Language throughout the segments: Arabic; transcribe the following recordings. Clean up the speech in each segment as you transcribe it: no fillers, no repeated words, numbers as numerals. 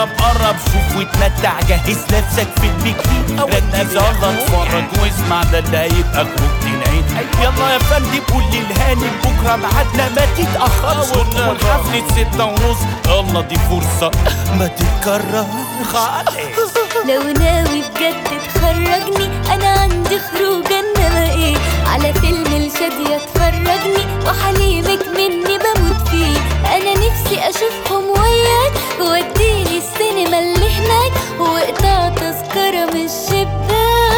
قرب شوف واتمتع، جهز نفسك في البكين، ركز يلا اتفرج واسمع، ده اللي هيبقى خروجة العين. يلا يا فندم قول للهاني بكره ميعادنا ما تتاخرش، والحفله 6:30، يلا دي فرصه ما تتكرر خالص. لو ناوي بجد تخرجني انا عندي خروجه، انما ايه على فيلم الشادية تفرجني، وحليمك مني بموت فيه. انا نفسي اشوفهم وياك، وديني السينما اللي هناك، واقطع تذكرة من الشباك.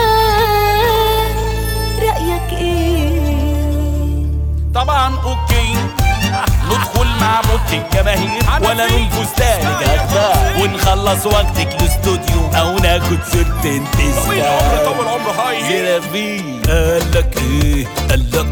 رأيك ايه؟ طبعا اوكي، ندخل مع موت الجماهير ولا ننفذ تاني جدع، ونخلص وقتك الاستوديو او ناخد سيرتين تسلا. طول عمر هاي زرافي قالك ايه؟ قالك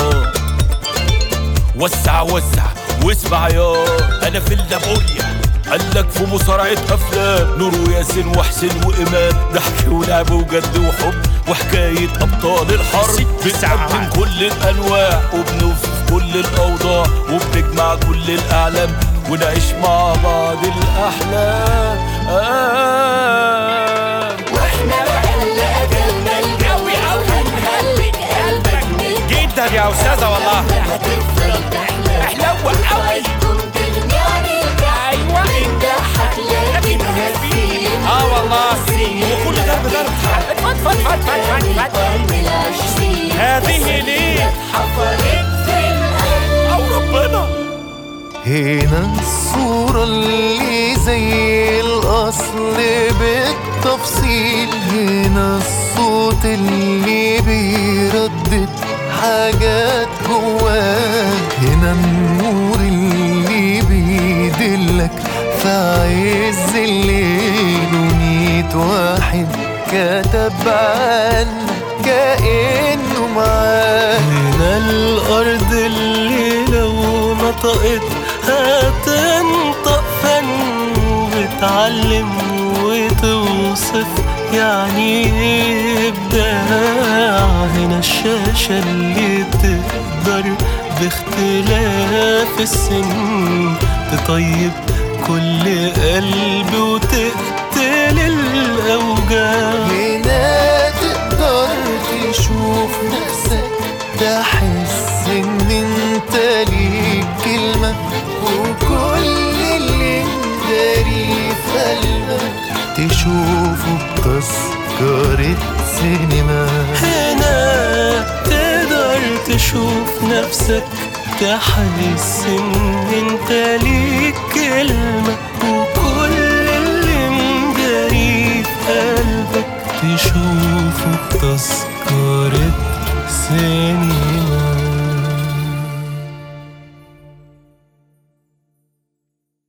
وسع وسع واسمع يا انا في اللابوريا، قالك في مصارعة افلام نور وياسين وحسين وامام، ضحك ولعب وجد وحب وحكاية ابطال الحرب، بنقدم كل الانواع وبنوصف كل الاوضاع، وبنجمع كل الاعلام ونعيش مع بعض الاحلام. واحنا بقلق اجلنا الجوي او هنهلك قلبك جدا يا استاذة والله، هتفضل تحلى حلوة قوي. ايوه انت هتلاقي نهاية والله وكل ضرب ضرب هذه ليه حفرت في القلب او ربنا. هنا الصورة اللي زي الأصل بالتفصيل، هنا الصوت اللي بيردد حاجات جواك، هنا النور اللي بيدلك في عز الليل، وميت واحد كتب عنك كأنه معاك. هنا الأرض اللي لو نطقت هتنطق فن، بتعلم وتوصف يعني إبداع. هنا الشاشة اللي تقدر باختلاف السن تطيب كل قلب وتقتل الأوجاع. هنا تقدر تشوف نفسك، تحس إن انت ليك كلمة، وكل اللي مداري في قلبك تشوفه بتذكرة سينما. هنا تقدر تشوف نفسك، تحس إن انت ليك كلمة،